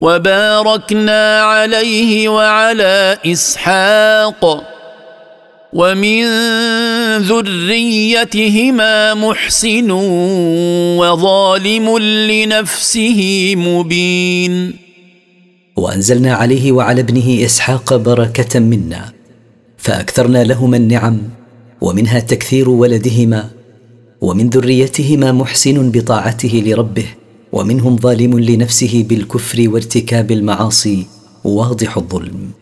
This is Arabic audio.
وباركنا عليه وعلى إسحاق ومن ذريتهما محسن وظالم لنفسه مبين. وأنزلنا عليه وعلى ابنه إسحاق بركة منا، فأكثرنا لهما النعم، ومنها تكثير ولدهما، ومن ذريتهما محسن بطاعته لربه، ومنهم ظالم لنفسه بالكفر وارتكاب المعاصي واضح الظلم.